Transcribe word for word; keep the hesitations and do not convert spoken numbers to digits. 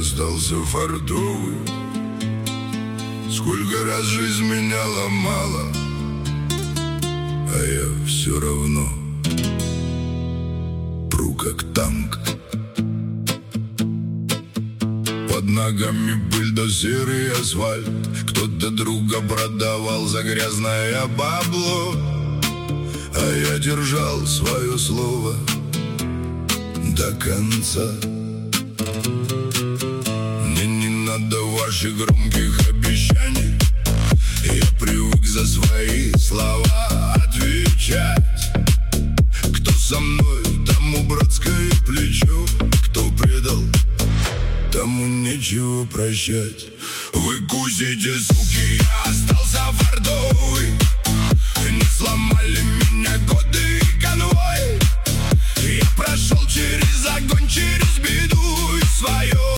остался фартовый. Сколько раз жизнь меня ломала, а я все равно пру как танк. Под ногами пыль да серый асфальт. Кто-то друга продавал за грязное бабло, а я держал свое слово до конца. Мне не надо ваших громких обещаний, я привык за свои слова отвечать. Кто со мной, тому братское плечо, кто предал, тому нечего прощать. Вы кусите, суки, я остался фартовый. Не сломали меня годы и конвой. Я прошел через огонь, через беду и свое